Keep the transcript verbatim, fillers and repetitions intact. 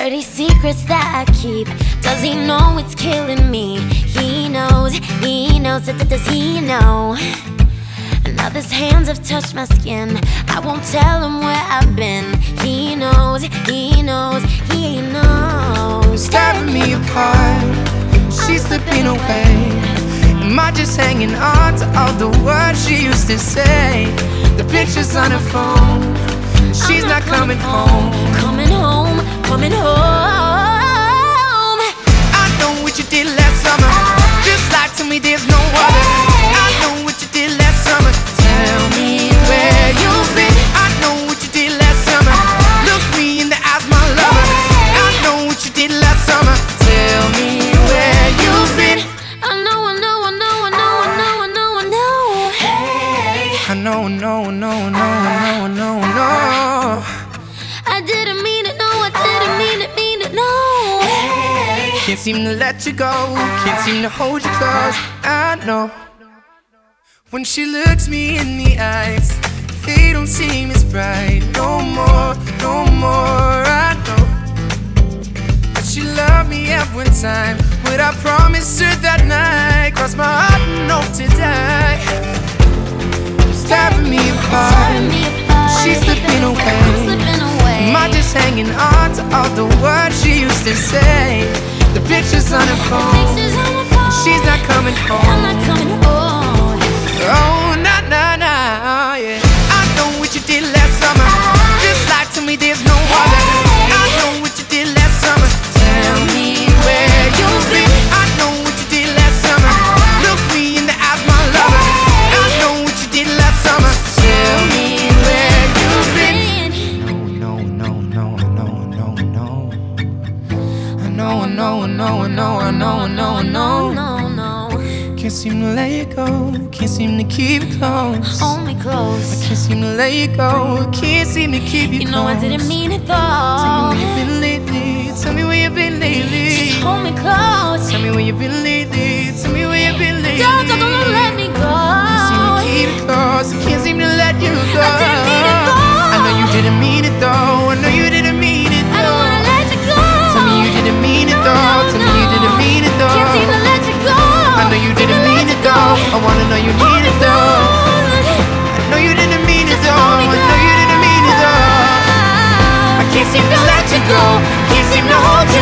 Dirty secrets that I keep. Does he know it's killing me? He knows, he knows, does he know? Now his hands have touched my skin. I won't tell him where I've been. He knows, he knows, he knows. Tearing me apart, she's slipping away. Am I just hanging on to all the words she used to say? The pictures on her phone, she's not, not coming home. Coming home, coming home. I know what you did last summer. Just lie to me, there's no other. I know what you did last summer. Tell me where you've been. I know what you did last summer. Look me in the eyes, my lover. I know what you did last summer. Tell me where you've been. I know, I know, I know, I know, I know, I know, I know. I know, I know, I know, I know, I know, I know. I didn't mean it, no, I didn't mean it, mean it, no. Can't seem to let you go, can't seem to hold you close. I know when she looks me in the eyes, they don't seem as bright. No more, no more. I know that she loved me at one time. What I promised her that night crossed my heart and hope to die. It's tearing me apart, she's slipping away. Am I just hanging on to all the words she used to say? The pictures on her phone, she's not coming home. I'm not coming home. Oh, nah, nah, nah, yeah. I know what you did last summer. Just lie to me, there's no other. I know what you did last summer. Tell me where you've been. I know what you did last summer. Look me in the eyes, my lover. I know what you did last summer. Tell me where you've been. No, no, no, no, no, no, no. I know, I know, I know, I know, I know, I know, I know. No, no. Can't seem to let you go, can't seem to keep it close. Hold me close. I can't seem to let you go, can't seem to keep you, You close. know I didn't mean it Tell me though. where you've been lately, tell me where you've been lately. Just hold me close. Tell me where you've been lately, tell me where you've been lately. Don't, don't, don't let me go. Can't seem to keep it close, I can't seem to let you go. I didn't mean it though. I know you didn't mean it though, I know you didn't mean it though. I don't wanna let you go. Tell me you didn't mean it No, though, no, tell me you no. didn't mean it though. Can't seem to let you go. I know you didn't mean it though, I wanna know you mean it though. I know you didn't mean it though, I know you didn't mean it though. I can't seem to let you go, can't seem to hold you